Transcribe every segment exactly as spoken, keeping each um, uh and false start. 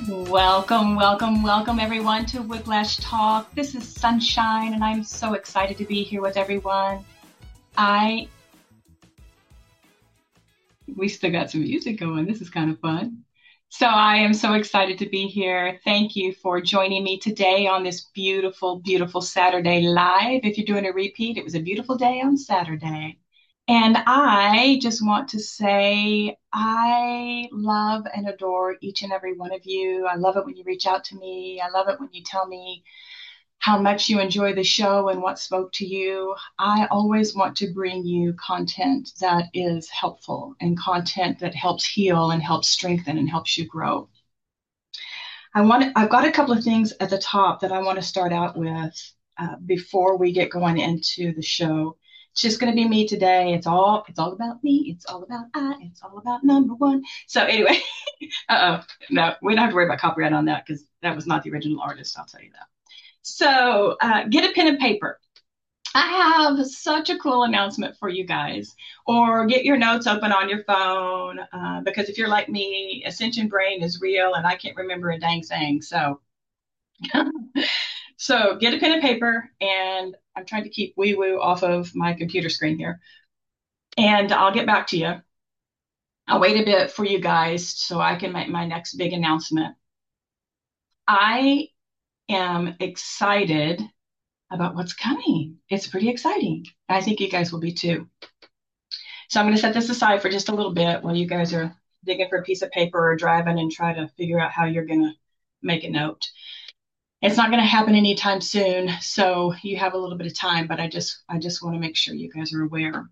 Welcome, welcome, welcome everyone to Whiplash Talk. This is Sunshine and I'm so excited to be here with everyone. I, we still got some music going. This is kind of fun. So I am so excited to be here. Thank you for joining me today on this beautiful, beautiful Saturday live. If you're doing a repeat, it was a beautiful day on Saturday. And I just want to say I love and adore each and every one of you. I love it when you reach out to me. I love it when you tell me how much you enjoy the show and what spoke to you. I always want to bring you content that is helpful and content that helps heal and helps strengthen and helps you grow. I want to, I've got a couple of things at the top that I want to start out with uh, before we get going into the show. It's just going to be me today. It's all it's all about me. It's all about I. It's all about number one. So anyway, uh-oh, no, we don't have to worry about copyright on that because that was not the original artist. I'll tell you that. So uh, get a pen and paper. I have such a cool announcement for you guys. Or get your notes open on your phone uh, because if you're like me, Ascension Brain is real and I can't remember a dang thing. So. So get a pen and paper, and I'm trying to keep wee woo off of my computer screen here. And I'll get back to you. I'll wait a bit for you guys so I can make my next big announcement. I am excited about what's coming. It's pretty exciting. I think you guys will be too. So I'm going to set this aside for just a little bit while you guys are digging for a piece of paper or driving and try to figure out how you're going to make a note. It's not going to happen anytime soon, so you have a little bit of time, but I just I just want to make sure you guys are aware.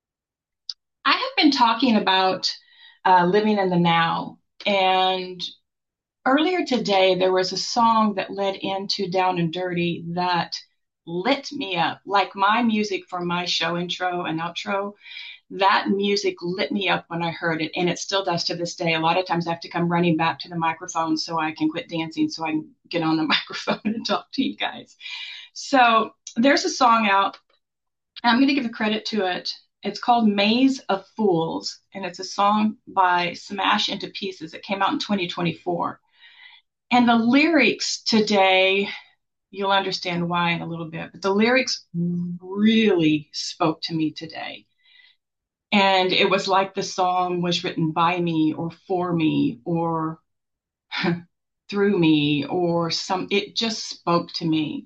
I have been talking about uh, living in the now, and earlier today there was a song that led into Down and Dirty that lit me up, like my music for my show intro and outro. That music lit me up when I heard it, and it still does to this day. A lot of times I have to come running back to the microphone so I can quit dancing so I can get on the microphone and talk to you guys. So there's a song out. I'm going to give a credit to it. It's called Maze of Fools, and it's a song by Smash Into Pieces. It came out in twenty twenty-four. And the lyrics today, you'll understand why in a little bit, but the lyrics really spoke to me today. And it was like the song was written by me or for me or through me or some, it just spoke to me.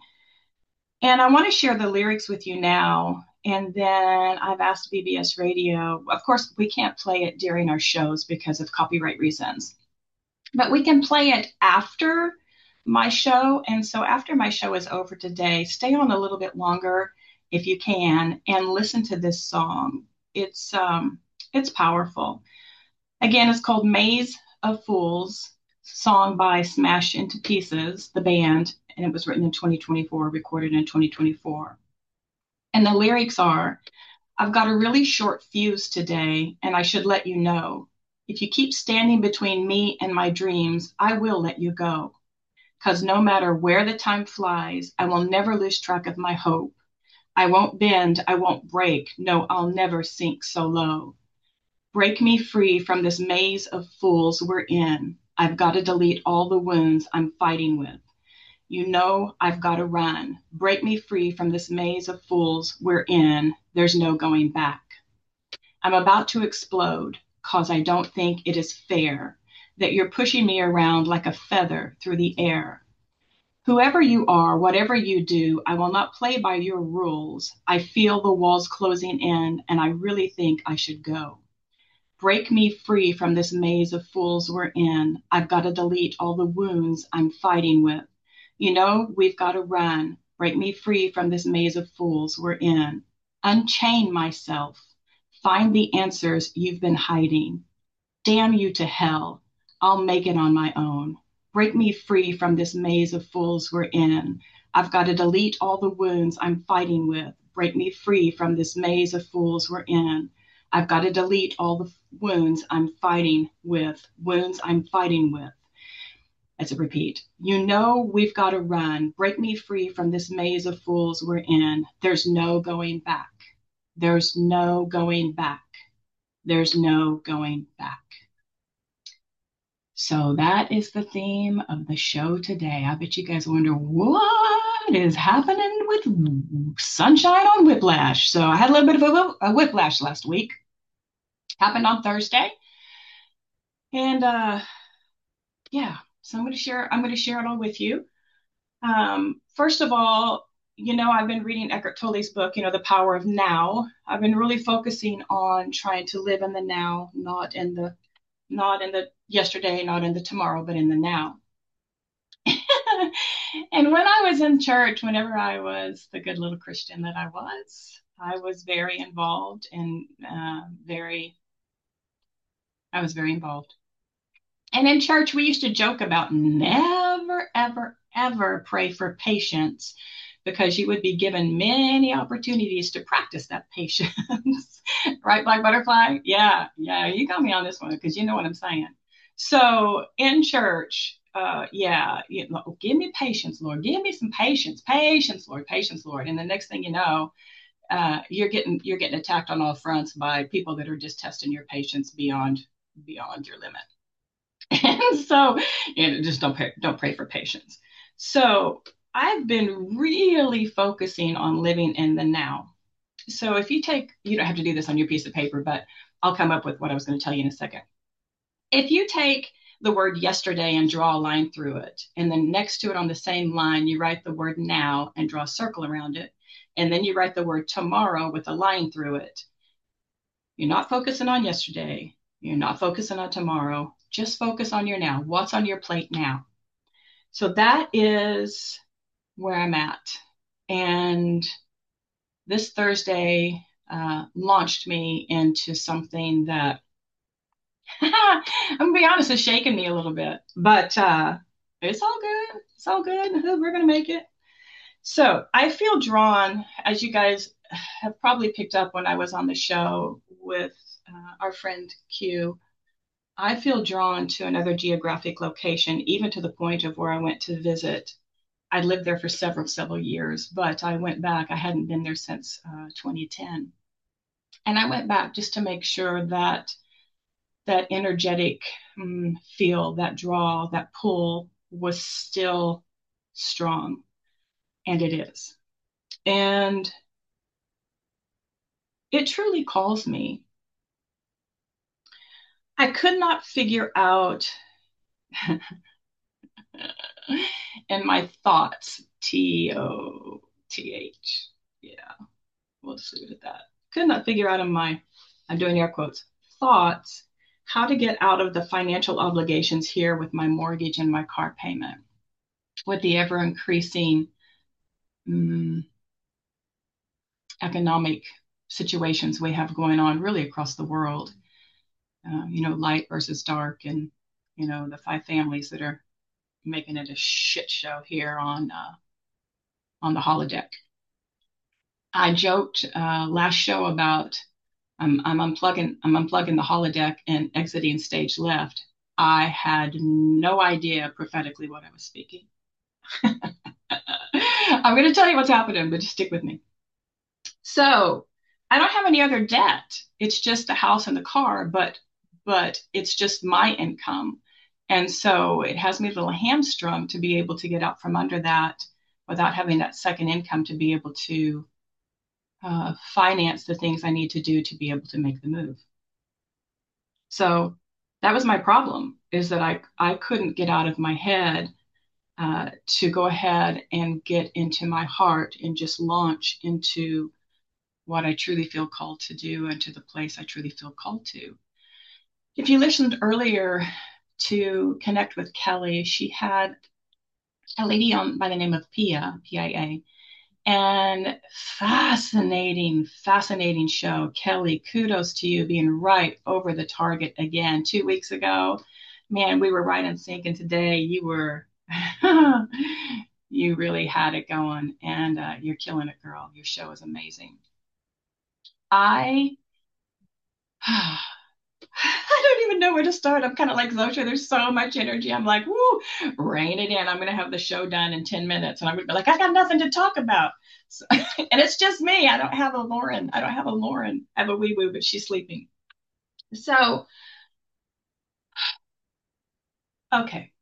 And I want to share the lyrics with you now. And then I've asked B B S Radio, of course, we can't play it during our shows because of copyright reasons, but we can play it after my show. And so after my show is over today, stay on a little bit longer if you can and listen to this song. It's um, it's powerful. Again, it's called Maze of Fools, song by Smash Into Pieces, the band, and it was written in twenty twenty-four, recorded in twenty twenty-four. And the lyrics are, I've got a really short fuse today, and I should let you know. If you keep standing between me and my dreams, I will let you go. Because no matter where the time flies, I will never lose track of my hope. I won't bend, I won't break, no, I'll never sink so low. Break me free from this maze of fools we're in. I've got to delete all the wounds I'm fighting with. You know I've got to run. Break me free from this maze of fools we're in. There's no going back. I'm about to explode, cause I don't think it is fair that you're pushing me around like a feather through the air. Whoever you are, whatever you do, I will not play by your rules. I feel the walls closing in, and I really think I should go. Break me free from this maze of fools we're in. I've got to delete all the wounds I'm fighting with. You know, we've got to run. Break me free from this maze of fools we're in. Unchain myself. Find the answers you've been hiding. Damn you to hell. I'll make it on my own. Break me free from this maze of fools we're in. I've got to delete all the wounds I'm fighting with. Break me free from this maze of fools we're in. I've got to delete all the wounds I'm fighting with. Wounds I'm fighting with. As a repeat. You know we've got to run. Break me free from this maze of fools we're in. There's no going back. There's no going back. There's no going back. So that is the theme of the show today. I bet you guys wonder what is happening with Sunshine on Whiplash. So I had a little bit of a, a whiplash last week. Happened on Thursday. And uh yeah, so I'm gonna share I'm gonna share it all with you. Um, first of all, you know, I've been reading Eckhart Tolle's book, you know, The Power of Now. I've been really focusing on trying to live in the now, not in the not in the yesterday, not in the tomorrow, but in the now. And when I was in church, whenever I was the good little Christian that I was, I was very involved and uh, very, I was very involved. And in church, we used to joke about never, ever, ever pray for patience because you would be given many opportunities to practice that patience. Right, Black Butterfly? Yeah, yeah, you got me on this one because you know what I'm saying. So in church, uh, yeah, you know, give me patience, Lord. Give me some patience, patience, Lord, patience, Lord. And the next thing you know, uh, you're getting you're getting attacked on all fronts by people that are just testing your patience beyond beyond your limit. And so, you know, just don't pray, don't pray for patience. So I've been really focusing on living in the now. So if you take, you don't have to do this on your piece of paper, but I'll come up with what I was going to tell you in a second. If you take the word yesterday and draw a line through it, and then next to it on the same line, you write the word now and draw a circle around it, and then you write the word tomorrow with a line through it. You're not focusing on yesterday. You're not focusing on tomorrow. Just focus on your now. What's on your plate now? So that is where I'm at. And this Thursday uh, launched me into something that I'm gonna be honest, it's shaken me a little bit, but uh, it's all good. It's all good. We're gonna make it. So I feel drawn, as you guys have probably picked up when I was on the show with uh, our friend Q. I feel drawn to another geographic location, even to the point of where I went to visit. I lived there for several, several years, but I went back. I hadn't been there since uh, twenty ten. And I went back just to make sure that that energetic um, feel, that draw, that pull was still strong. And it is. And it truly calls me. I could not figure out in my thoughts, T O T H. Yeah, we'll just leave it at that. Could not figure out in my, I'm doing air quotes, thoughts, how to get out of the financial obligations here with my mortgage and my car payment, with the ever increasing um, economic situations we have going on really across the world. Uh, you know, light versus dark, and you know the five families that are making it a shit show here on uh, on the holodeck. I joked uh, last show about um, I'm unplugging I'm unplugging the holodeck and exiting stage left. I had no idea prophetically what I was speaking. I'm going to tell you what's happening, but just stick with me. So I don't have any other debt. It's just the house and the car, but but it's just my income. And so it has me a little hamstrung to be able to get out from under that without having that second income to be able to uh, finance the things I need to do to be able to make the move. So that was my problem, is that I, I couldn't get out of my head uh, to go ahead and get into my heart and just launch into what I truly feel called to do and to the place I truly feel called to. If you listened earlier to connect with Kelly, she had a lady on by the name of Pia, P I A, and fascinating, fascinating show. Kelly, kudos to you being right over the target again. Two weeks ago, man, we were right in sync, and today you were, you really had it going, and uh, you're killing it, girl. Your show is amazing. I I don't even know where to start. I'm kind of like Zosha. There's so much energy. I'm like, woo, rein it in. I'm going to have the show done in ten minutes. And I'm going to be like, I got nothing to talk about. So, and it's just me. I don't have a Lauren. I don't have a Lauren. I have a wee woo, but she's sleeping. So Okay.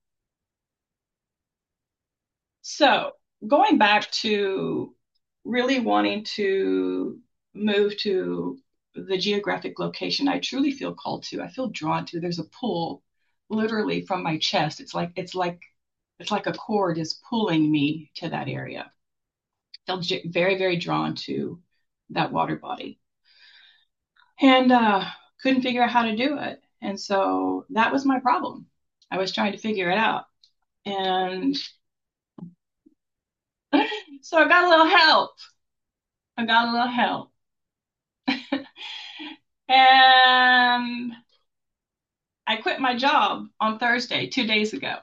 So going back to really wanting to move to the geographic location I truly feel called to, I feel drawn to. There's a pull literally from my chest. It's like it's like it's like a cord is pulling me to that area. I feel very, very drawn to that water body. And uh, couldn't figure out how to do it. And so that was my problem. I was trying to figure it out. And so I got a little help. I got a little help. And I quit my job on Thursday, two days ago.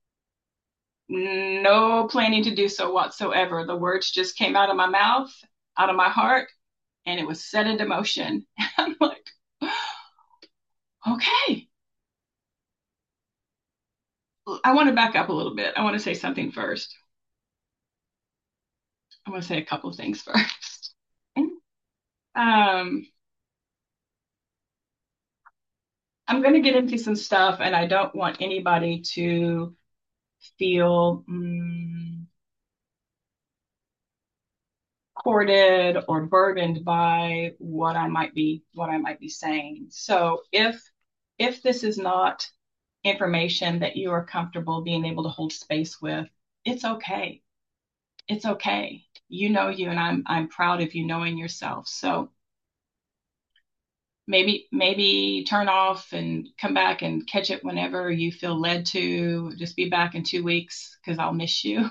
No planning to do so whatsoever. The words just came out of my mouth, out of my heart, and it was set into motion. I'm like, okay. I want to back up a little bit. I want to say something first. I want to say a couple of things first. Um, I'm going to get into some stuff, and I don't want anybody to feel mm, courted or burdened by what I might be what I might be saying. So if if this is not information that you are comfortable being able to hold space with, it's okay. It's okay. You know you, and I'm I'm proud of you knowing yourself. So maybe maybe turn off and come back and catch it whenever you feel led to. Just be back in two weeks because I'll miss you.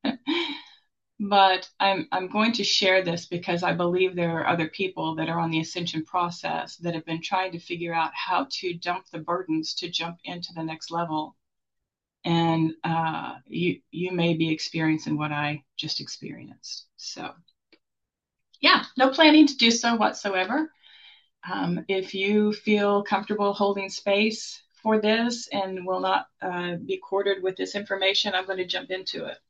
But I'm I'm going to share this because I believe there are other people that are on the ascension process that have been trying to figure out how to dump the burdens to jump into the next level. And uh, you you may be experiencing what I just experienced. So yeah, no planning to do so whatsoever. Um, if you feel comfortable holding space for this and will not uh, be quartered with this information, I'm going to jump into it.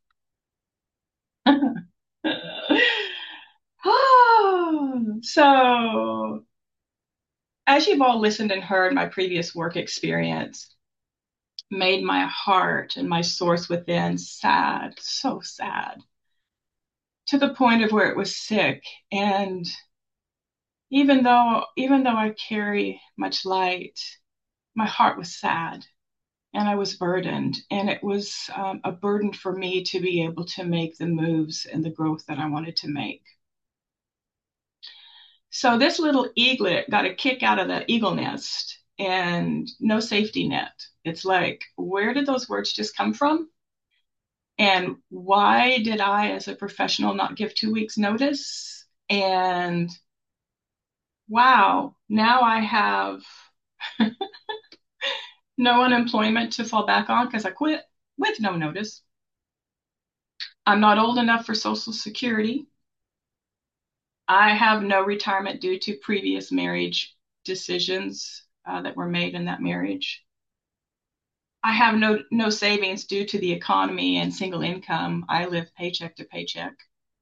So, as you've all listened and heard, my previous work experience made my heart and my source within sad, so sad, to the point of where it was sick. And even though, even though I carry much light, my heart was sad and I was burdened. And it was um, a burden for me to be able to make the moves and the growth that I wanted to make. So this little eaglet got a kick out of the eagle nest and no safety net. It's like, where did those words just come from? And why did I, as a professional, not give two weeks notice? And wow, now I have no unemployment to fall back on because I quit with no notice. I'm not old enough for Social Security. I have no retirement due to previous marriage decisions uh, that were made in that marriage. I have no no savings due to the economy and single income. I live paycheck to paycheck.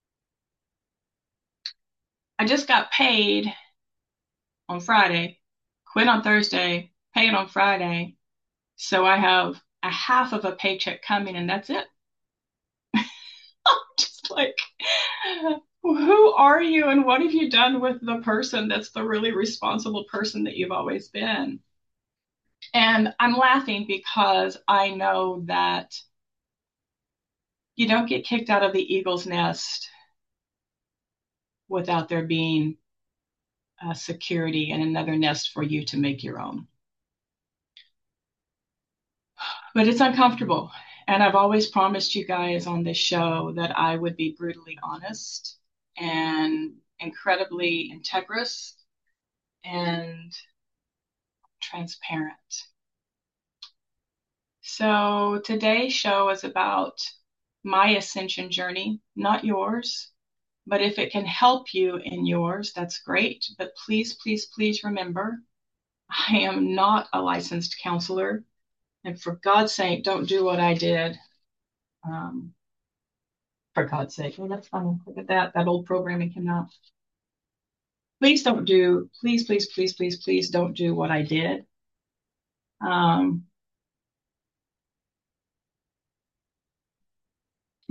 I just got paid on Friday, quit on Thursday, paid on Friday. So I have a half of a paycheck coming and that's it. Just like, who are you and what have you done with the person that's the really responsible person that you've always been? And I'm laughing because I know that you don't get kicked out of the eagle's nest without there being uh, security and another nest for you to make your own. But it's uncomfortable. And I've always promised you guys on this show that I would be brutally honest and incredibly integrous and transparent. So today's show is about my ascension journey, not yours. But if it can help you in yours, that's great. But please, please, please remember, I am not a licensed counselor. And for God's sake, don't do what I did. Um, for God's sake. Well, that's fine. Look at that. That old programming came out. Please don't do, please, please, please, please, please don't do what I did. Um,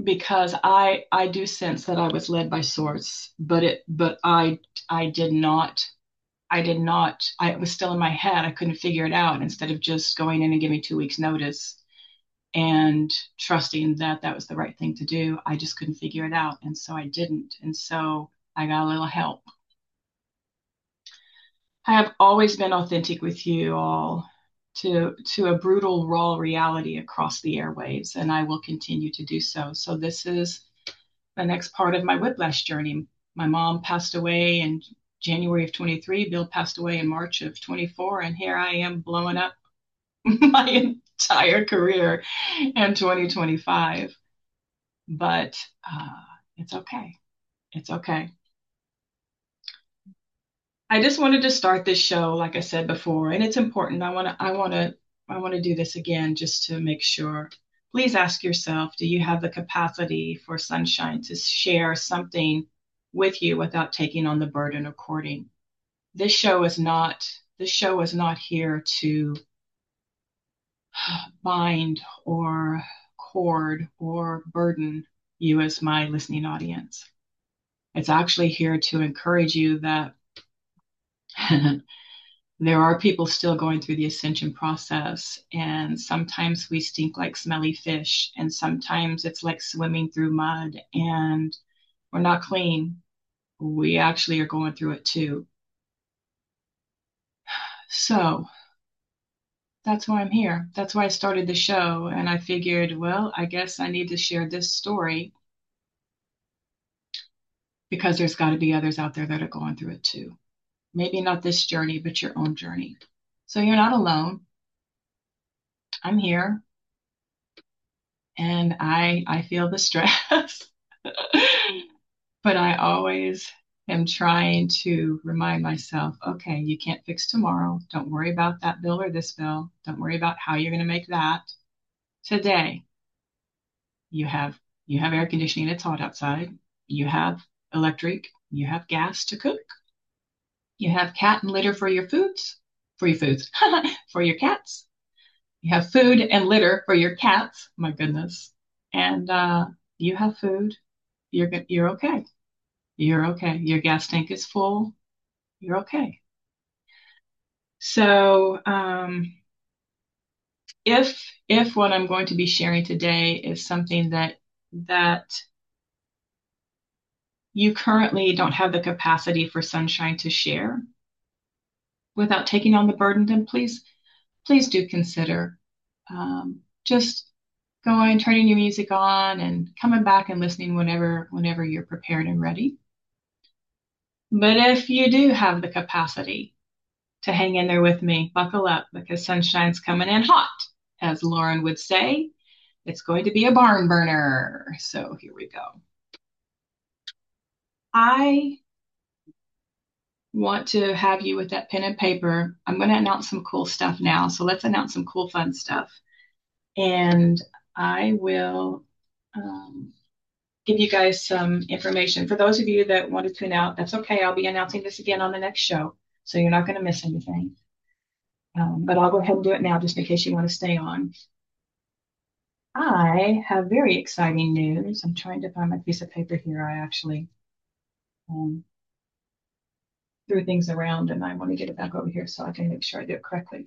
because I I do sense that I was led by source, but it but I I did not I did not I it was still in my head. I couldn't figure it out instead of just going in and giving two weeks notice and trusting that that was the right thing to do. I just couldn't figure it out, and so I didn't. And so I got a little help. I have always been authentic with you all to to a brutal raw reality across the airwaves, and I will continue to do so. So this is the next part of my whiplash journey. My mom passed away in January of twenty-three. Bill passed away in March of twenty-four, and here I am blowing up my entire career in twenty twenty-five. But uh, it's okay. It's okay. I just wanted to start this show, like I said before, and it's important. I want to, I want to, I want to do this again just to make sure. Please ask yourself, do you have the capacity for sunshine to share something with you without taking on the burden of courting? This show is not, this show is not here to bind or cord or burden you as my listening audience. It's actually here to encourage you that there are people still going through the ascension process, and sometimes we stink like smelly fish, and sometimes it's like swimming through mud, and we're not clean. We actually are going through it too. So that's why I'm here. That's why I started the show, and I figured, well, I guess I need to share this story because there's got to be others out there that are going through it too. Maybe not this journey, but your own journey. So you're not alone. I'm here, and I I feel the stress. But I always am trying to remind myself, okay, you can't fix tomorrow. Don't worry about that bill or this bill. Don't worry about how you're going to make that. Today, you have you have air conditioning, it's hot outside. You have electric, you have gas to cook. You have cat and litter for your foods, for your foods, for your cats. You have food and litter for your cats. My goodness. And uh, you have food. You're you're okay. You're okay. Your gas tank is full. You're okay. So um, if if what I'm going to be sharing today is something that that you currently don't have the capacity for sunshine to share without taking on the burden, then please please do consider um, just going, turning your music on, and coming back and listening whenever whenever you're prepared and ready. But if you do have the capacity to hang in there with me, buckle up because sunshine's coming in hot, as Lauren would say. It's going to be a barn burner. So here we go. I want to have you with that pen and paper. I'm going to announce some cool stuff now. So let's announce some cool, fun stuff. And I will um, give you guys some information. For those of you that want to tune out, that's okay. I'll be announcing this again on the next show. So you're not going to miss anything. Um, but I'll go ahead and do it now just in case you want to stay on. I have very exciting news. I'm trying to find my piece of paper here. I actually um, threw things around and I want to get it back over here so I can make sure I do it correctly.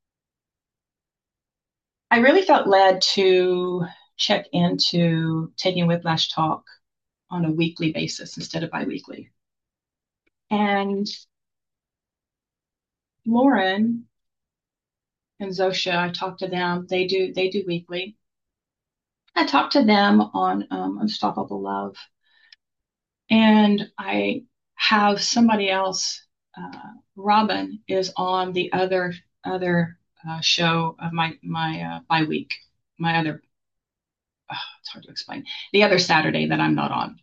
I really felt led to check into taking Whiplash Talk on a weekly basis instead of biweekly. And Lauren and Zosha, I talked to them. They do they do weekly. I talked to them on um, Unstoppable Love, and I have somebody else. Uh, Robin is on the other other uh, show of my my uh, by week. My other oh, it's hard to explain. The other Saturday that I'm not on.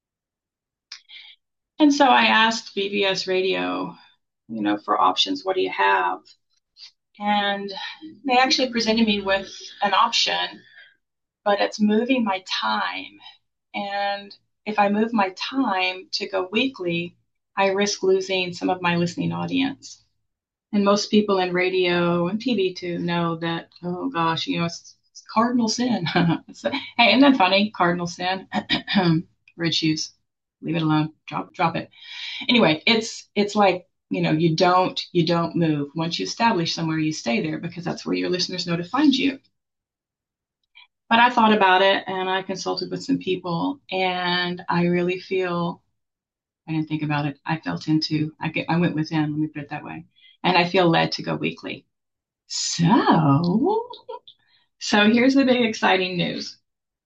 And so I asked B B S Radio, you know, for options. What do you have? And they actually presented me with an option, but it's moving my time. And if I move my time to go weekly, I risk losing some of my listening audience. And most people in radio and T V too know that, oh gosh, you know, cardinal sin. So, hey, isn't that funny? Cardinal sin. Red shoes. Leave it alone. Drop, drop it. Anyway, it's it's like, you know, you don't you don't move. Once you establish somewhere, you stay there because that's where your listeners know to find you. But I thought about it and I consulted with some people, and I really feel I didn't think about it. I felt into I get I went within, let me put it that way. And I feel led to go weekly. So, so here's the big exciting news.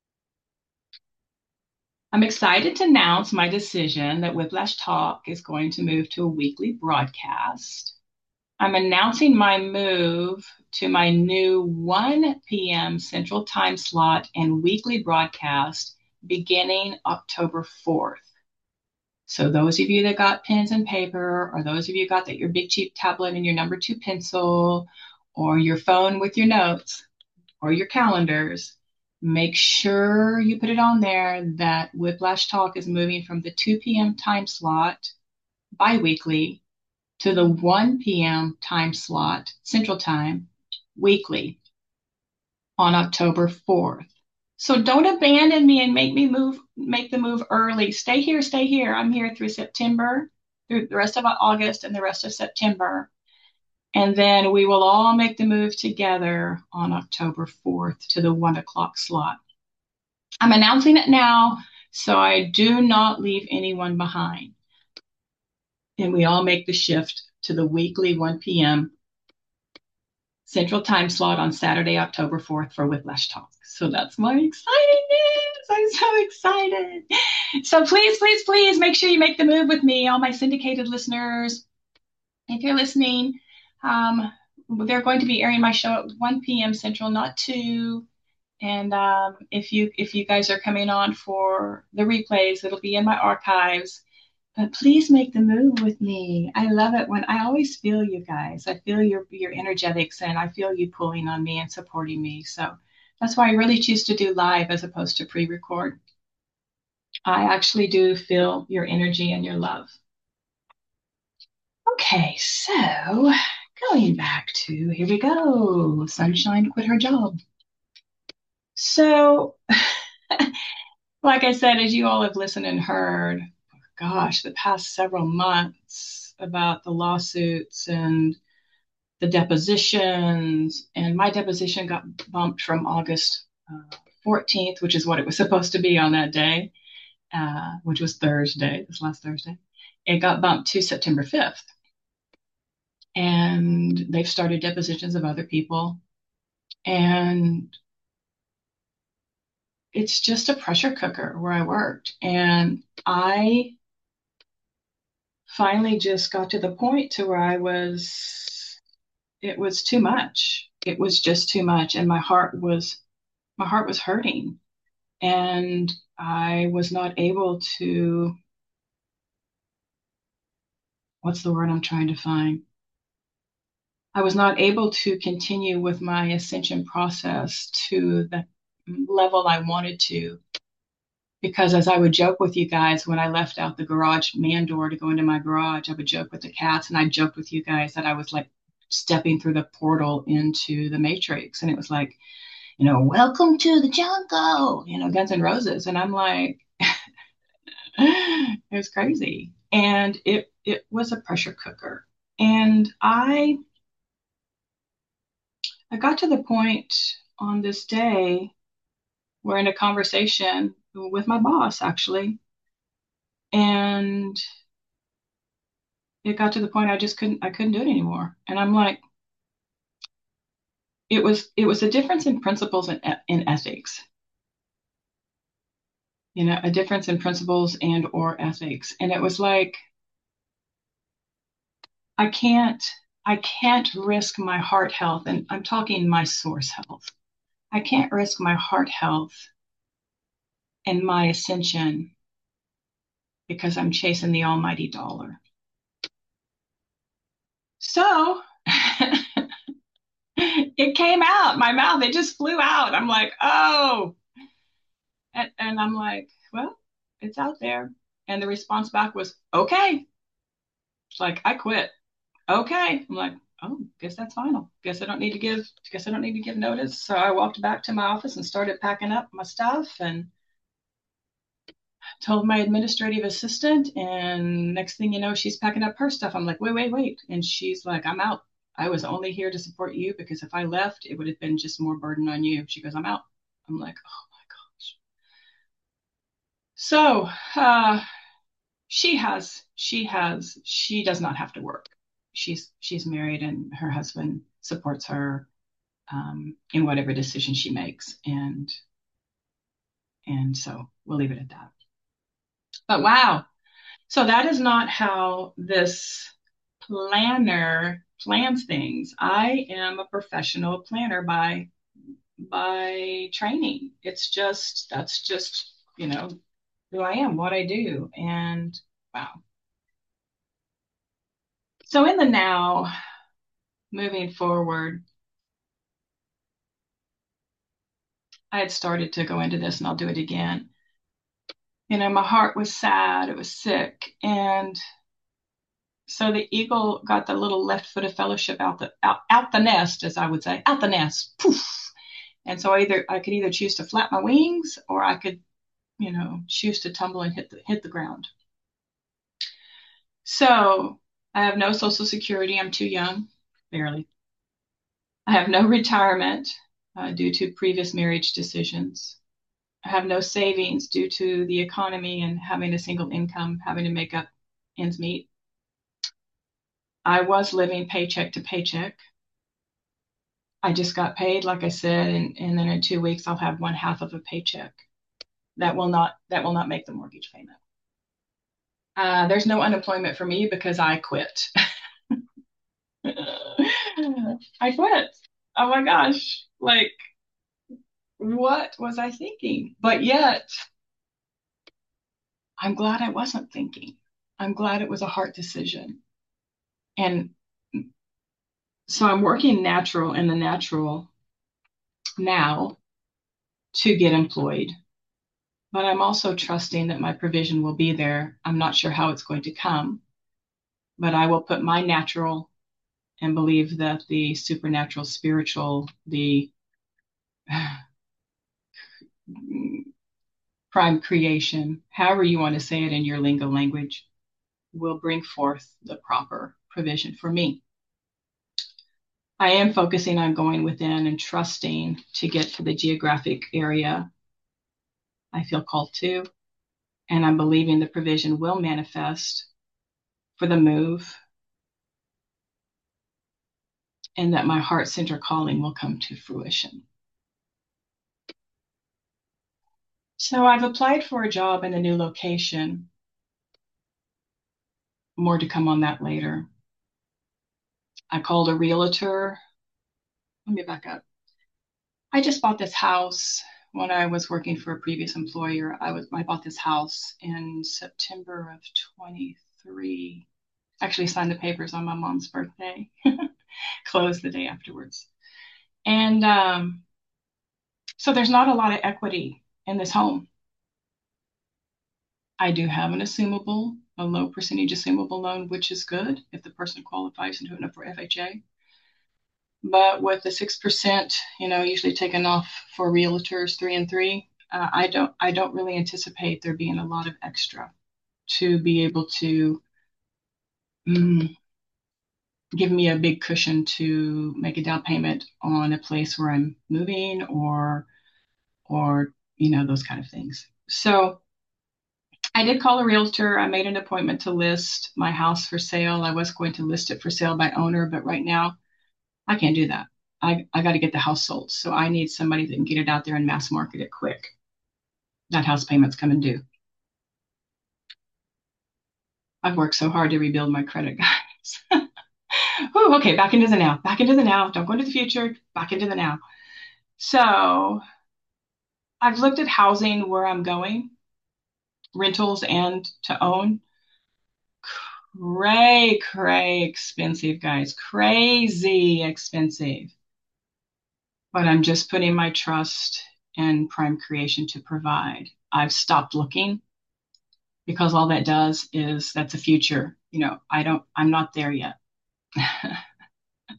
I'm excited to announce my decision that Whiplash Talk is going to move to a weekly broadcast. I'm announcing my move to my new one p m Central Time slot and weekly broadcast beginning October fourth. So those of you that got pens and paper, or those of you got that your big cheap tablet and your number two pencil, or your phone with your notes, or your calendars, make sure you put it on there that Whiplash Talk is moving from the two p m time slot biweekly to the one p m time slot, Central Time, weekly on October fourth. So don't abandon me and make me move, make the move early. Stay here, stay here. I'm here through September, through the rest of August and the rest of September. And then we will all make the move together on October fourth to the one o'clock slot. I'm announcing it now so I do not leave anyone behind. And we all make the shift to the weekly one p m Central Time slot on Saturday, October fourth for Whiplash Talk. So that's my exciting news. I'm so excited. So please, please, please make sure you make the move with me, all my syndicated listeners. If you're listening, um, they're going to be airing my show at one p m Central, not two. And um, if you if you guys are coming on for the replays, it'll be in my archives. But please make the move with me. I love it when I always feel you guys. I feel your your energetics, and I feel you pulling on me and supporting me. So that's why I really choose to do live as opposed to pre-record. I actually do feel your energy and your love. Okay, so going back to, here we go. Sunshine quit her job. So, like I said, as you all have listened and heard, gosh, the past several months about the lawsuits and the depositions, and my deposition got bumped from August uh, fourteenth, which is what it was supposed to be on that day, uh, which was Thursday, this last Thursday. It got bumped to September fifth. And they've started depositions of other people. And it's just a pressure cooker where I worked. And I finally just got to the point to where I was, it was too much. It was just too much. And my heart was, my heart was hurting. And I was not able to, what's the word I'm trying to find? I was not able to continue with my ascension process to the level I wanted to. Because as I would joke with you guys when I left out the garage man door to go into my garage, I would joke with the cats, and I joked with you guys that I was like stepping through the portal into the Matrix. And it was like, you know, welcome to the jungle, you know, Guns N' Roses. And I'm like, it was crazy. And it it was a pressure cooker. And I I got to the point on this day where in a conversation with my boss, actually, and it got to the point I just couldn't I couldn't do it anymore. And I'm like, it was it was a difference in principles and in ethics. You know, a difference in principles and or ethics. And it was like, I can't I can't risk my heart health, and I'm talking my source health. I can't risk my heart health and my ascension because I'm chasing the almighty dollar. So it came out my mouth. It just flew out. I'm like, oh, and, and I'm like, well, it's out there. And the response back was, okay. It's like, I quit. Okay. I'm like, oh, guess that's final. Guess I don't need to give, guess I don't need to give notice. So I walked back to my office and started packing up my stuff and told my administrative assistant. And next thing you know, she's packing up her stuff. I'm like, wait, wait, wait. And she's like, I'm out. I was only here to support you because if I left, it would have been just more burden on you. She goes, I'm out. I'm like, oh my gosh. So uh, she has, she has, she does not have to work. She's she's married and her husband supports her um, in whatever decision she makes, and and so we'll leave it at that. But wow, so that is not how this planner plans things. I am a professional planner by by training. It's just that's just, you know, who I am, what I do. And wow. So in the now, moving forward, I had started to go into this and I'll do it again. You know, my heart was sad, it was sick. And so the eagle got the little left-footed fellowship out the out, out the nest, as I would say, out the nest. Poof. And so either I could either choose to flap my wings or I could, you know, choose to tumble and hit the hit the ground. So I have no social security. I'm too young, barely. I have no retirement uh, due to previous marriage decisions. I have no savings due to the economy and having a single income, having to make up ends meet. I was living paycheck to paycheck. I just got paid, like I said, and, and then in two weeks I'll have one half of a paycheck. That will not that will not make the mortgage payment. Uh, there's no unemployment for me because I quit. I quit. Oh my gosh. Like, what was I thinking? But yet, I'm glad I wasn't thinking. I'm glad it was a hard decision. And so I'm working natural in the natural now to get employed. But I'm also trusting that my provision will be there. I'm not sure how it's going to come, but I will put my natural and believe that the supernatural, spiritual, the prime creation, however you want to say it in your lingo language, will bring forth the proper provision for me. I am focusing on going within and trusting to get to the geographic area I feel called to, and I'm believing the provision will manifest for the move and that my heart center calling will come to fruition. So I've applied for a job in a new location. More to come on that later. I called a realtor. Let me back up. I just bought this house when I was working for a previous employer. I was I bought this house in September of twenty-three. Actually signed the papers on my mom's birthday. Closed the day afterwards. And um, so there's not a lot of equity in this home. I do have an assumable, a low percentage assumable loan, which is good if the person qualifies and doing it for F H A. But with the six percent, you know, usually taken off for realtors, three and three, uh, I don't, I don't really anticipate there being a lot of extra to be able to mm, give me a big cushion to make a down payment on a place where I'm moving or, or, you know, those kind of things. So I did call a realtor. I made an appointment to list my house for sale. I was going to list it for sale by owner, but right now I can't do that. I, I got to get the house sold. So I need somebody that can get it out there and mass market it quick. That house payment's coming due. I've worked so hard to rebuild my credit, guys. Ooh, okay, back into the now. Back into the now. Don't go into the future. Back into the now. So I've looked at housing where I'm going, rentals and to own. Cray, cray expensive, guys. Crazy expensive. But I'm just putting my trust in Prime Creation to provide. I've stopped looking because all that does is that's a future. You know, I don't, I'm not there yet.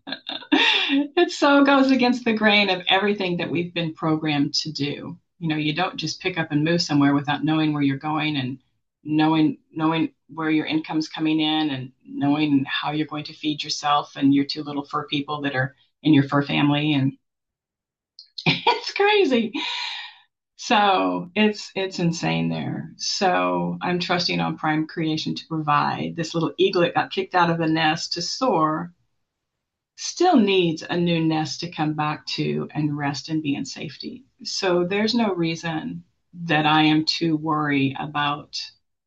It so goes against the grain of everything that we've been programmed to do. You know, you don't just pick up and move somewhere without knowing where you're going and knowing knowing where your income's coming in and knowing how you're going to feed yourself and your two little fur people that are in your fur family. And it's crazy. So it's it's insane there. So I'm trusting on Prime Creation to provide. This little eaglet got kicked out of the nest to soar, still needs a new nest to come back to and rest and be in safety. So there's no reason that I am to worry about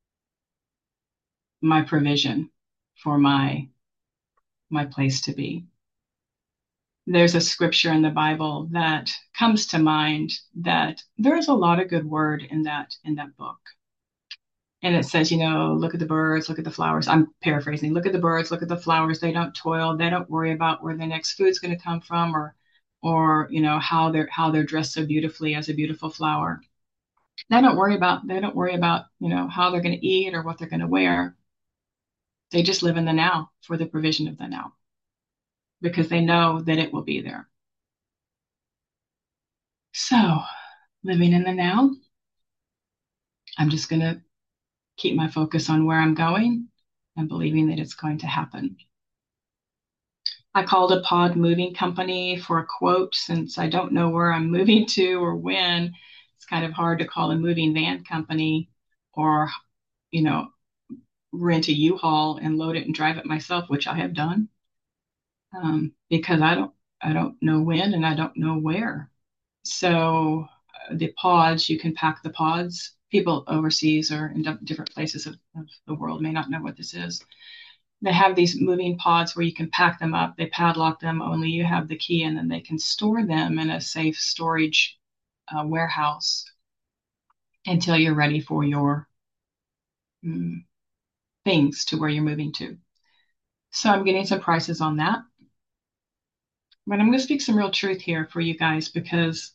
my provision for my my place to be. There's a scripture in the Bible that comes to mind that there's a lot of good word in that in that book. And it says, you know, look at the birds, look at the flowers. I'm paraphrasing. Look at the birds, look at the flowers. They don't toil. They don't worry about where the next food's going to come from, or, or you know, how they're how they're dressed so beautifully as a beautiful flower. They don't worry about they don't worry about you know how they're going to eat or what they're going to wear. They just live in the now for the provision of the now because they know that it will be there. So, living in the now, I'm just going to keep my focus on where I'm going and believing that it's going to happen. I called a pod moving company for a quote since I don't know where I'm moving to or when. It's kind of hard to call a moving van company or, you know, rent a U-Haul and load it and drive it myself, which I have done, um, because I don't I don't know when and I don't know where. So uh, the pods, you can pack the pods. People overseas or in different places of, of the world may not know what this is. They have these moving pods where you can pack them up. They padlock them, only you have the key, and then they can store them in a safe storage uh, warehouse until you're ready for your mm, things to where you're moving to. So I'm getting some prices on that. But I'm going to speak some real truth here for you guys because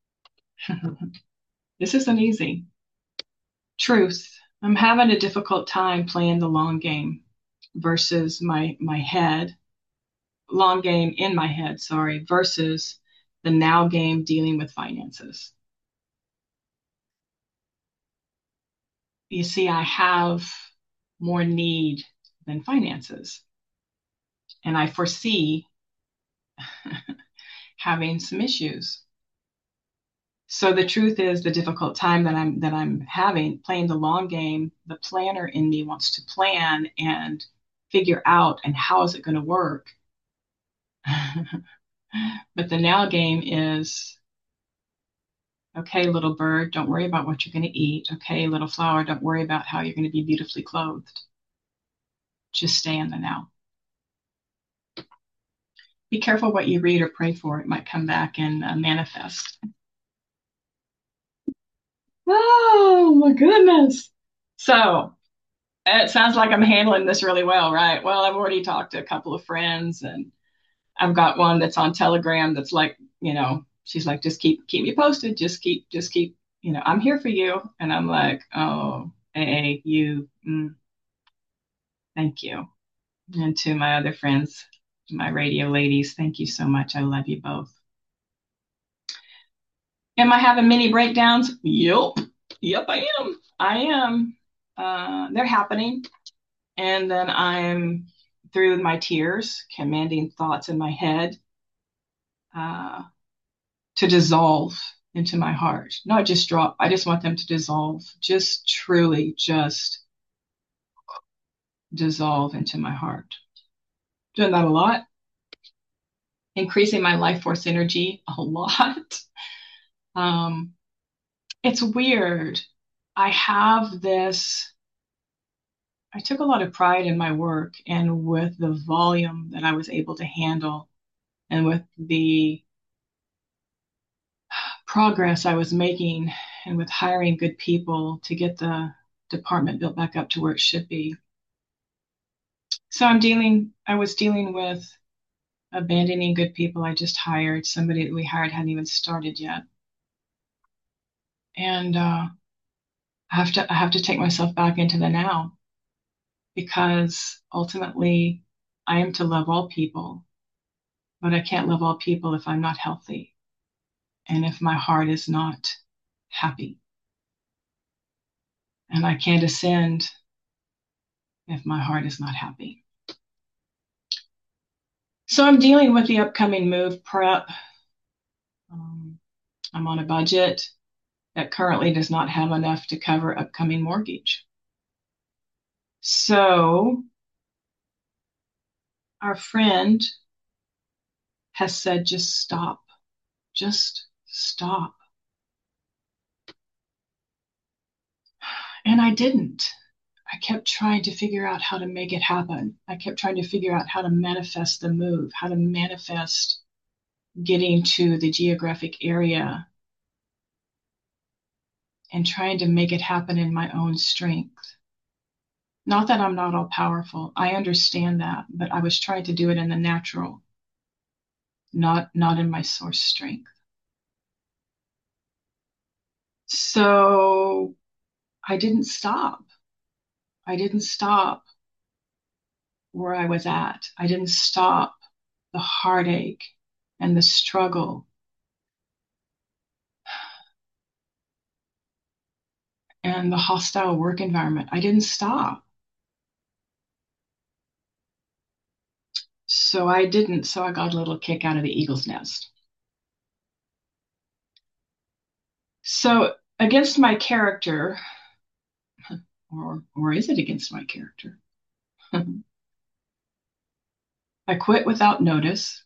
this isn't easy. Truth. I'm having a difficult time playing the long game versus my my head, long game in my head, sorry, versus the now game dealing with finances. You see, I have more need than finances, and I foresee having some issues. So the truth is the difficult time that I'm that I'm having playing the long game, the planner in me wants to plan and figure out and how is it going to work. But the now game is, okay, little bird, don't worry about what you're going to eat. Okay, little flower, don't worry about how you're going to be beautifully clothed. Just stay in the now. Be careful what you read or pray for. It might come back and uh, manifest. Oh my goodness. So it sounds like I'm handling this really well, right? Well, I've already talked to a couple of friends and I've got one that's on Telegram that's like, you know, she's like, just keep keep me posted. Just keep, just keep, you know, I'm here for you. And I'm like, oh, hey, you, mm, thank you. And to my other friends, my radio ladies, thank you so much. I love you both. Am I having mini breakdowns? Yep. Yep, I am. I am. Uh, they're happening. And then I'm through my tears, commanding thoughts in my head uh, to dissolve into my heart. Not just drop, I just want them to dissolve, just truly just dissolve into my heart. Doing that a lot, increasing my life force energy a lot. Um, it's weird. I have this, I took a lot of pride in my work and with the volume that I was able to handle and with the progress I was making and with hiring good people to get the department built back up to where it should be. So I'm dealing, I was dealing with abandoning good people I just hired. Somebody that we hired hadn't even started yet. And uh, I have to, I have to take myself back into the now because ultimately I am to love all people but I can't love all people if I'm not healthy and if my heart is not happy. And I can't ascend if my heart is not happy. So I'm dealing with the upcoming move prep. Um, I'm on a budget that currently does not have enough to cover upcoming mortgage. So our friend has said, just stop, just stop. And I didn't. I kept trying to figure out how to make it happen. I kept trying to figure out how to manifest the move, how to manifest getting to the geographic area and trying to make it happen in my own strength. Not that I'm not all powerful. I understand that, but I was trying to do it in the natural, not not in my source strength. So I didn't stop. I didn't stop where I was at. I didn't stop the heartache and the struggle and the hostile work environment. I didn't stop. So I didn't. So I got a little kick out of the eagle's nest. So against my character, or or is it against my character? I quit without notice.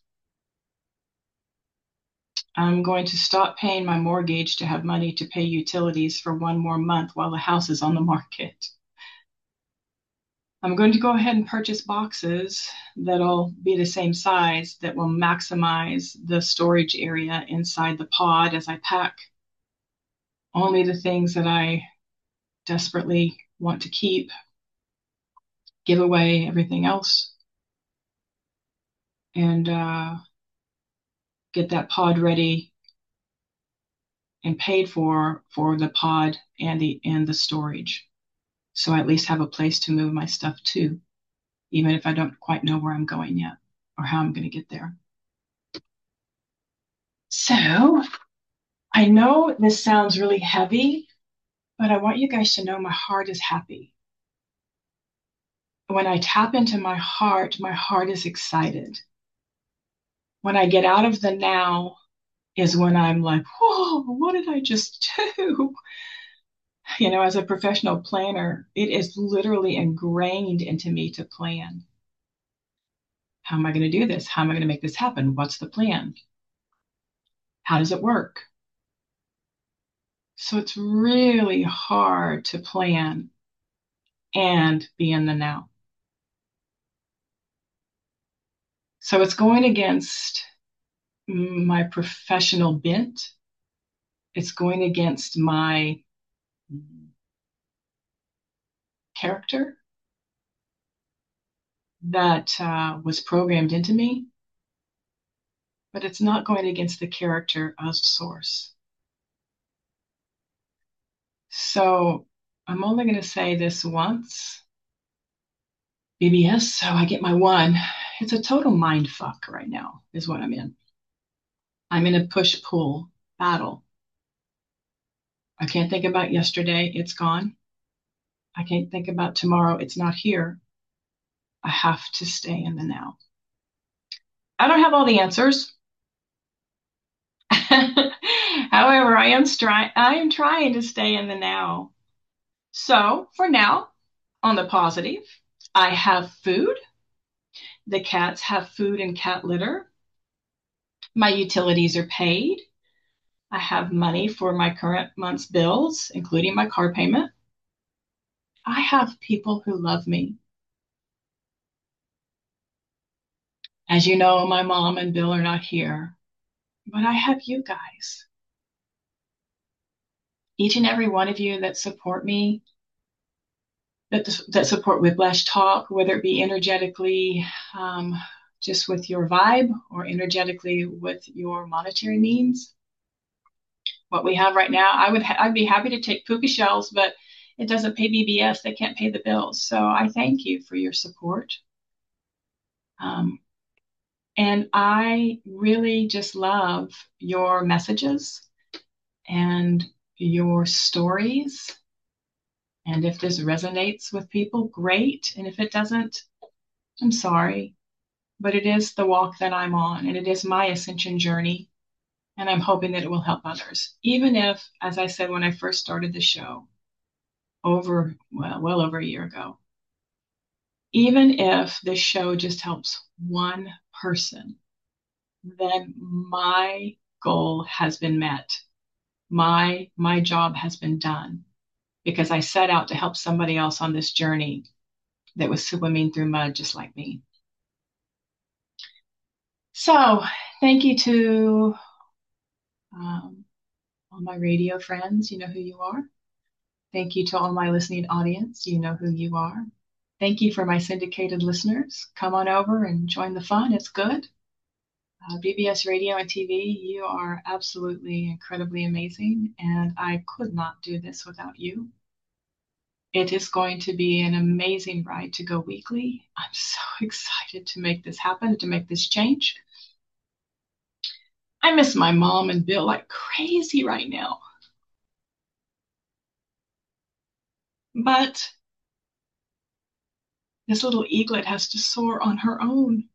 I'm going to stop paying my mortgage to have money to pay utilities for one more month while the house is on the market. I'm going to go ahead and purchase boxes that'll be the same size that will maximize the storage area inside the pod as I pack only the things that I desperately want to keep, give away everything else, and uh, get that pod ready and paid for for the pod and the and the storage. So I at least have a place to move my stuff to, even if I don't quite know where I'm going yet or how I'm going to get there. So I know this sounds really heavy, but I want you guys to know my heart is happy. When I tap into my heart, my heart is excited. When I get out of the now is when I'm like, whoa, what did I just do? You know, as a professional planner, it is literally ingrained into me to plan. How am I going to do this? How am I going to make this happen? What's the plan? How does it work? So it's really hard to plan and be in the now. So it's going against my professional bent. It's going against my character that uh, was programmed into me, but it's not going against the character of Source. So I'm only going to say this once. B B S, so I get my one. It's a total mind fuck right now, is what I'm in. I'm in a push-pull battle. I can't think about yesterday, it's gone. I can't think about tomorrow, it's not here. I have to stay in the now. I don't have all the answers. However, I am, stri- I am trying to stay in the now. So for now, on the positive, I have food. The cats have food and cat litter. My utilities are paid. I have money for my current month's bills, including my car payment. I have people who love me. As you know, my mom and Bill are not here, but I have you guys. Each and every one of you that support me, that, that support Whiplash Talk, whether it be energetically, um, just with your vibe, or energetically with your monetary means. What we have right now, I would ha- I'd be happy to take puka shells, but it doesn't pay B B S. They can't pay the bills. So I thank you for your support. Um, And I really just love your messages and your stories. And if this resonates with people, great. And if it doesn't, I'm sorry. But it is the walk that I'm on, and it is my ascension journey. And I'm hoping that it will help others. Even if, as I said when I first started the show, over, well, well over a year ago, even if this show just helps one person, then my goal has been met. My my job has been done because I set out to help somebody else on this journey that was swimming through mud just like me. So, thank you to um, all my radio friends. You know who you are. Thank you to all my listening audience. You know who you are. Thank you for my syndicated listeners. Come on over and join the fun. It's good. Uh, B B S Radio and T V, you are absolutely incredibly amazing, and I could not do this without you. It is going to be an amazing ride to go weekly. I'm so excited to make this happen, to make this change. I miss my mom and Bill like crazy right now. But this little eaglet has to soar on her own.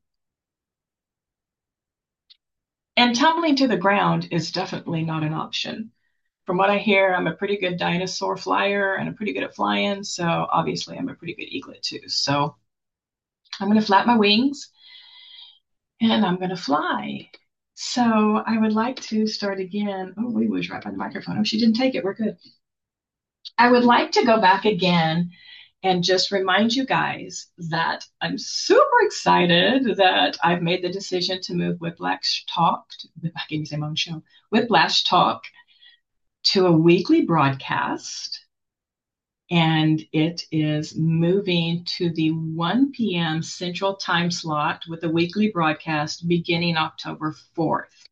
And tumbling to the ground is definitely not an option. From what I hear, I'm a pretty good dinosaur flyer and I'm pretty good at flying. So obviously, I'm a pretty good eaglet too. So I'm going to flap my wings and I'm going to fly. So I would like to start again. Oh, we was right by the microphone. Oh, she didn't take it. We're good. I would like to go back again and just remind you guys that I'm super excited that I've made the decision to move Whiplash Talk. I can't even say my own show. Whiplash Talk to a weekly broadcast, and it is moving to the one p m Central Time slot with a weekly broadcast beginning October fourth.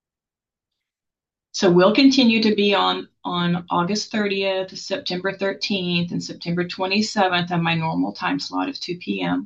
So we'll continue to be on on August thirtieth, September thirteenth, and September twenty-seventh on my normal time slot of two p m.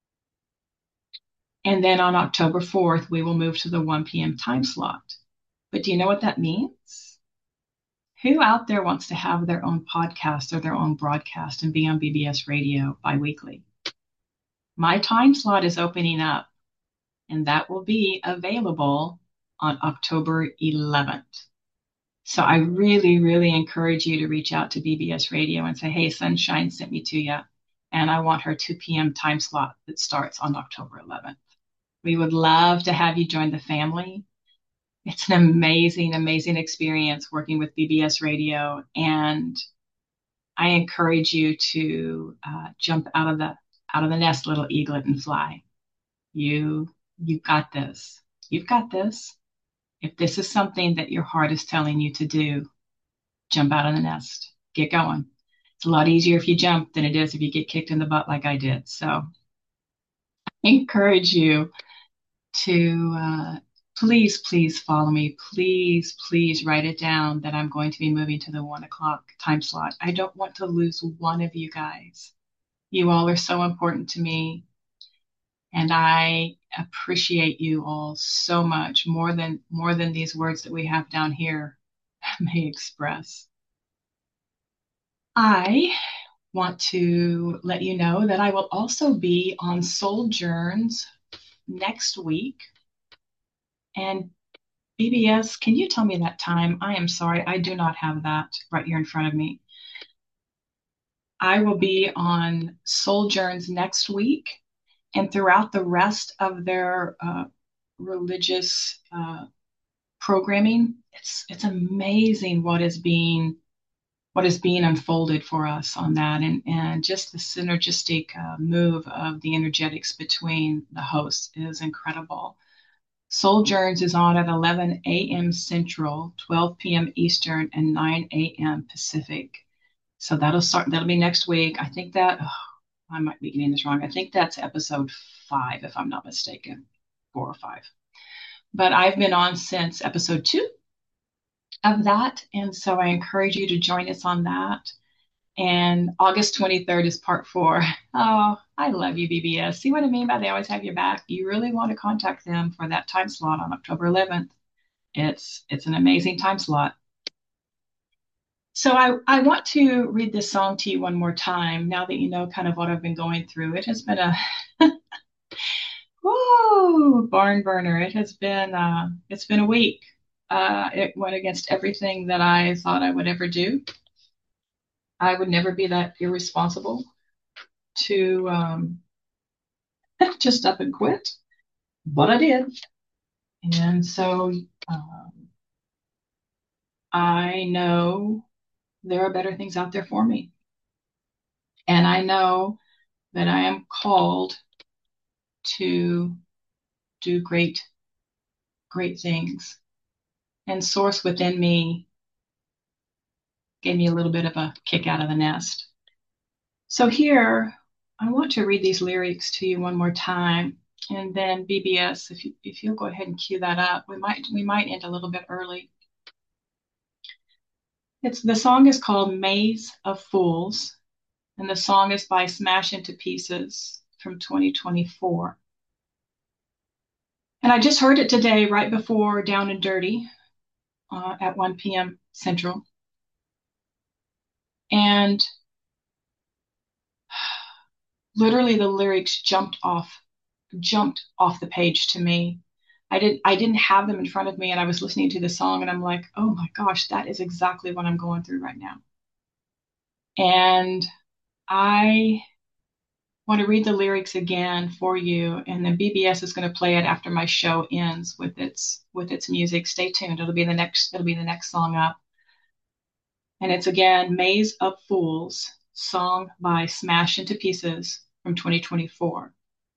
And then on October fourth, we will move to the one p m time slot. But do you know what that means? Who out there wants to have their own podcast or their own broadcast and be on B B S Radio biweekly? My time slot is opening up, and that will be available on October eleventh. So I really, really encourage you to reach out to B B S Radio and say, hey, Sunshine sent me to you, and I want her two p m time slot that starts on October eleventh. We would love to have you join the family. It's an amazing, amazing experience working with B B S Radio, and I encourage you to uh, jump out of the out of the nest, little eaglet, and fly. You, you've got this. You've got this. If this is something that your heart is telling you to do, jump out of the nest. Get going. It's a lot easier if you jump than it is if you get kicked in the butt like I did. So I encourage you to uh, please, please follow me. Please, please write it down that I'm going to be moving to the one o'clock time slot. I don't want to lose one of you guys. You all are so important to me. And I appreciate you all so much, more than more than these words that we have down here may express. I want to let you know that I will also be on Sojourns next week. And B B S, can you tell me that time? I am sorry, I do not have that right here in front of me. I will be on Sojourns next week, and throughout the rest of their uh, religious uh, programming, it's it's amazing what is being what is being unfolded for us on that, and and just the synergistic uh, move of the energetics between the hosts is incredible. Sojourns is on at eleven a m Central, twelve p m Eastern, and nine a m Pacific. So that'll start. That'll be next week. I think that oh, I might be getting this wrong. I think that's episode five, if I'm not mistaken, four or five. But I've been on since episode two of that, and so I encourage you to join us on that. And August twenty-third is part four. Oh, I love you, B B S. See what I mean by they always have your back? You really want to contact them for that time slot on October eleventh. It's it's an amazing time slot. So I, I want to read this song to you one more time now that you know kind of what I've been going through. It has been a whoo, barn burner. It has been uh, it's been a week. Uh, it went against everything that I thought I would ever do. I would never be that irresponsible to um, just up and quit, but I did. And so um, I know there are better things out there for me. And I know that I am called to do great, great things. And Source within me gave me a little bit of a kick out of the nest. So here, I want to read these lyrics to you one more time. And then B B S, if you if you'll go ahead and cue that up, we might we might end a little bit early. It's the song is called Maze of Fools, and the song is by Smash Into Pieces from twenty twenty-four. And I just heard it today right before Down and Dirty uh, at one p m Central. And literally the lyrics jumped off, jumped off the page to me. I didn't I didn't have them in front of me and I was listening to the song and I'm like, oh my gosh, that is exactly what I'm going through right now. And I want to read the lyrics again for you, and then B B S is going to play it after my show ends with its with its music. Stay tuned. It'll be the next it'll be the next song up. And it's again Maze of Fools, song by Smash Into Pieces from twenty twenty-four.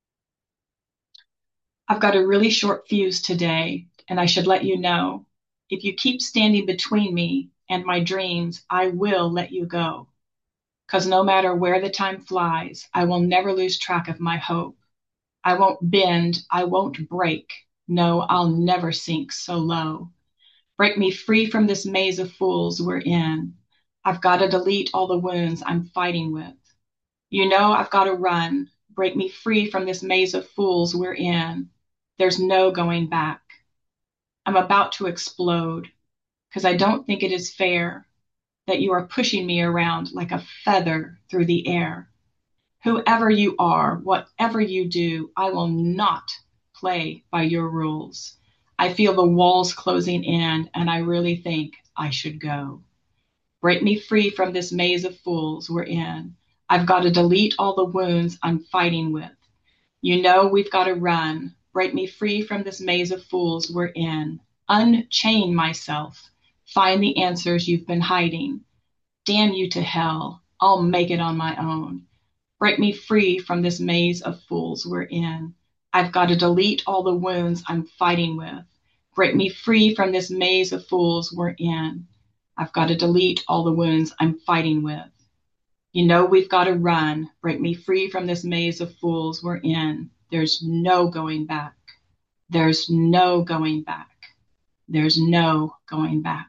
I've got a really short fuse today, and I should let you know. If you keep standing between me and my dreams, I will let you go. Because no matter where the time flies, I will never lose track of my hope. I won't bend, I won't break. No, I'll never sink so low. Break me free from this maze of fools we're in. I've got to delete all the wounds I'm fighting with. You know I've got to run. Break me free from this maze of fools we're in. There's no going back. I'm about to explode because I don't think it is fair that you are pushing me around like a feather through the air. Whoever you are, whatever you do, I will not play by your rules. I feel the walls closing in, and I really think I should go. Break me free from this maze of fools we're in. I've got to delete all the wounds I'm fighting with. You know we've got to run. Break me free from this maze of fools we're in. Unchain myself. Find the answers you've been hiding. Damn you to hell. I'll make it on my own. Break me free from this maze of fools we're in. I've got to delete all the wounds I'm fighting with. Break me free from this maze of fools we're in. I've got to delete all the wounds I'm fighting with. You know we've got to run. Break me free from this maze of fools we're in. There's no going back. There's no going back. There's no going back.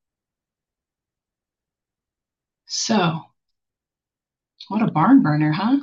So, what a barn burner, huh?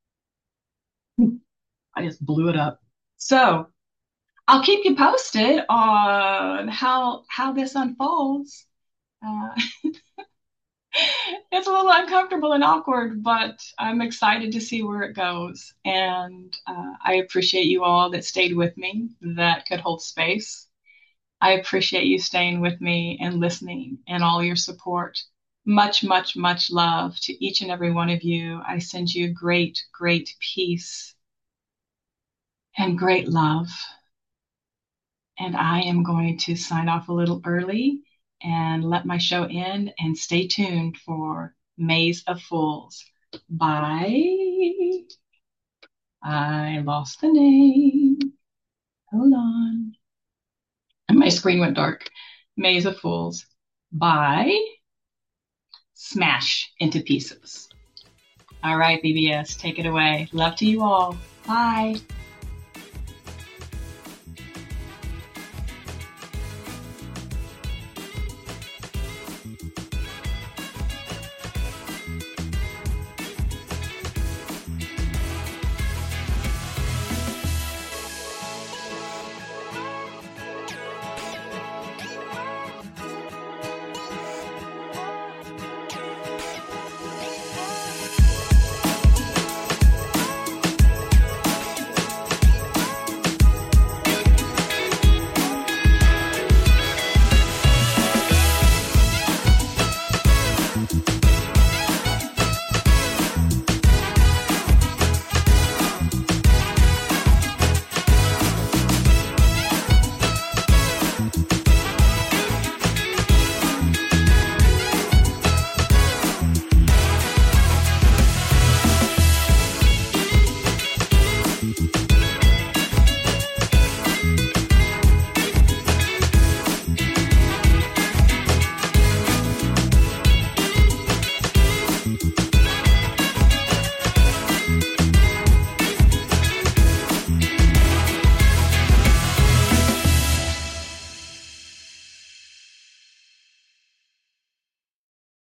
I just blew it up. So, I'll keep you posted on how how this unfolds. Uh, it's a little uncomfortable and awkward, but I'm excited to see where it goes. And uh, I appreciate you all that stayed with me, that could hold space. I appreciate you staying with me and listening and all your support. Much, much, much love to each and every one of you. I send you great, great peace and great love. And I am going to sign off a little early and let my show end, and stay tuned for Maze of Fools. Bye. I lost the name. Hold on. And my screen went dark. Maze of Fools by Smash Into Pieces. All right, B B S, take it away. Love to you all. Bye.